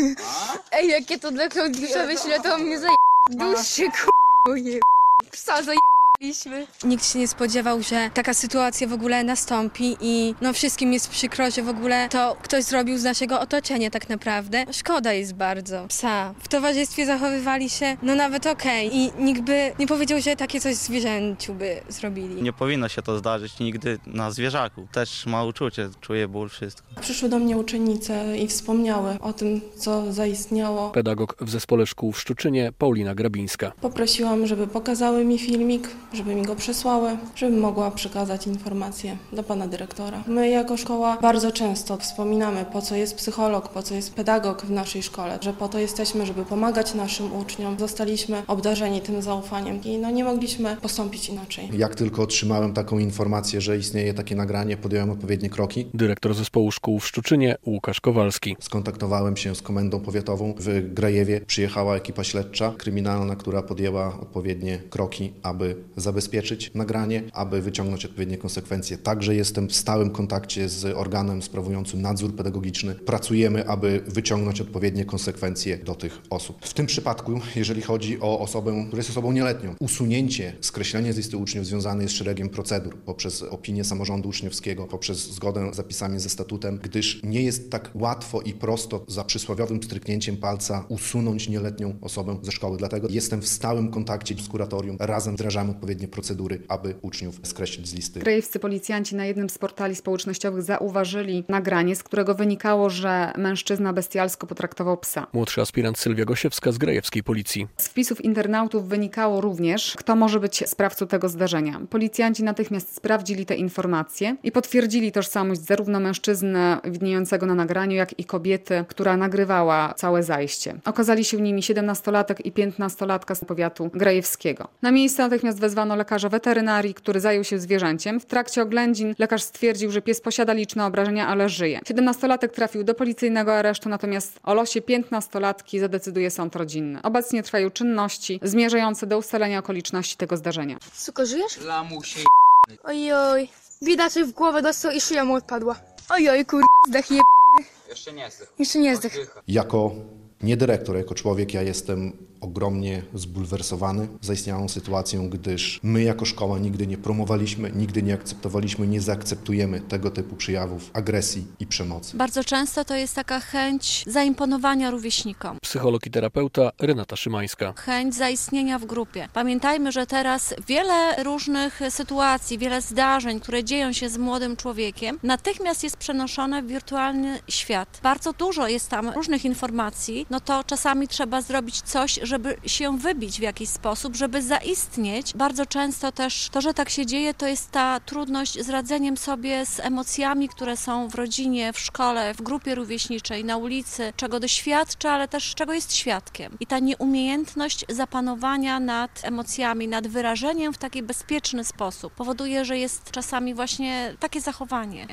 Ej, jakie to dla Klaudisza wyśle, to on mnie zajebie. Duszy, k***uje. Psa zajebaliśmy. Nikt się nie spodziewał, że taka sytuacja w ogóle nastąpi i no wszystkim jest przykro, że w ogóle to ktoś zrobił z naszego otoczenia tak naprawdę. Szkoda jest bardzo psa. W towarzystwie zachowywali się no nawet okej. I nikt by nie powiedział, że takie coś zwierzęciu by zrobili. Nie powinno się to zdarzyć nigdy na zwierzaku. Też ma uczucie, czuje ból, wszystko. Przyszły do mnie uczennice i wspomniały o tym, co zaistniało. Pedagog w Zespole Szkół w Szczuczynie Paulina Grabińska. Poprosiłam, żeby pokazały mi filmik, żeby mi go przesłały, żebym mogła przekazać informacje do pana dyrektora. My jako szkoła bardzo często wspominamy, po co jest psycholog, po co jest pedagog w naszej szkole, że po to jesteśmy, żeby pomagać naszym uczniom. Zostaliśmy obdarzeni tym zaufaniem i nie mogliśmy postąpić inaczej. Jak tylko otrzymałem taką informację, że istnieje takie nagranie, podjąłem odpowiednie kroki. Dyrektor Zespołu Szkół w Szczuczynie Łukasz Kowalski. Skontaktowałem się z Komendą Powiatową w Grajewie. Przyjechała ekipa śledcza, kryminalna, która podjęła odpowiednie kroki, aby zabezpieczyć nagranie, aby wyciągnąć odpowiednie konsekwencje. Także jestem w stałym kontakcie z organem sprawującym nadzór pedagogiczny. Pracujemy, aby wyciągnąć odpowiednie konsekwencje do tych osób. W tym przypadku, jeżeli chodzi o osobę, która jest osobą nieletnią, usunięcie, skreślenie z listy uczniów związane jest z szeregiem procedur poprzez opinię samorządu uczniowskiego, poprzez zgodę z zapisami ze statutem, gdyż nie jest tak łatwo i prosto za przysłowiowym stryknięciem palca usunąć nieletnią osobę ze szkoły. Dlatego jestem w stałym kontakcie z kuratorium. Razem wdrażamy odpowiednie procedury, aby uczniów skreślić z listy. Grajewscy policjanci na jednym z portali społecznościowych zauważyli nagranie, z którego wynikało, że mężczyzna bestialsko potraktował psa. Młodszy aspirant Sylwia Gosiewska z grajewskiej policji. Z wpisów internautów wynikało również, kto może być sprawcą tego zdarzenia. Policjanci natychmiast sprawdzili te informacje i potwierdzili tożsamość zarówno mężczyzny widniejącego na nagraniu, jak i kobiety, która nagrywała całe zajście. Okazali się nimi 17-latek i 15-latka z powiatu grajewskiego. Na miejsce natychmiast wezwano lekarza weterynarii, który zajął się zwierzęciem. W trakcie oględzin lekarz stwierdził, że pies posiada liczne obrażenia, ale żyje. 17-latek trafił do policyjnego aresztu, natomiast o losie 15-latki zadecyduje sąd rodzinny. Obecnie trwają czynności zmierzające do ustalenia okoliczności tego zdarzenia. Suko, żyjesz? Lamusie Ojoj. Widać, że w głowę dostał i szyja mu odpadła. Ojoj, zdech je... Jeszcze nie zdech. Jeszcze nie zdech. Jako nie dyrektor, jako człowiek ja jestem ogromnie zbulwersowany zaistniałą sytuacją, gdyż my jako szkoła nigdy nie promowaliśmy, nigdy nie akceptowaliśmy, nie zaakceptujemy tego typu przejawów agresji i przemocy. Bardzo często to jest taka chęć zaimponowania rówieśnikom. Psycholog i terapeuta Renata Szymańska. Chęć zaistnienia w grupie. Pamiętajmy, że teraz wiele różnych sytuacji, wiele zdarzeń, które dzieją się z młodym człowiekiem, natychmiast jest przenoszone w wirtualny świat. Bardzo dużo jest tam różnych informacji, no to czasami trzeba zrobić coś, żeby się wybić w jakiś sposób, żeby zaistnieć. Bardzo często też to, że tak się dzieje, to jest ta trudność z radzeniem sobie z emocjami, które są w rodzinie, w szkole, w grupie rówieśniczej, na ulicy, czego doświadcza, ale też czego jest świadkiem. I ta nieumiejętność zapanowania nad emocjami, nad wyrażeniem w taki bezpieczny sposób powoduje, że jest czasami właśnie takie zachowanie.